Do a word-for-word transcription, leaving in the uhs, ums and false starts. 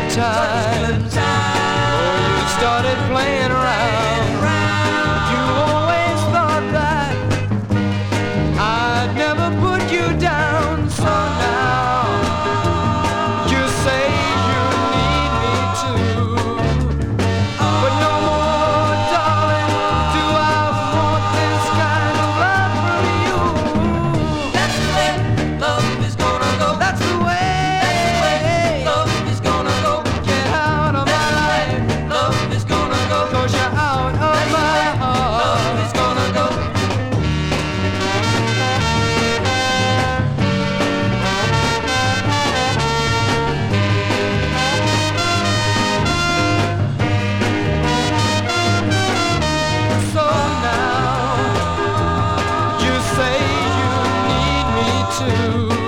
time. Oh, you started playing around. You always thought that I'd never put you down. So now you say you need me too. But no more, darling, do I want this kind of love from you. That's the way love is gonna go. That's the way. Love is gonna go. Get out of my life. Love is gonna go. 'Cause you're out of my heart. Love is gonna go. So now you say you need me too.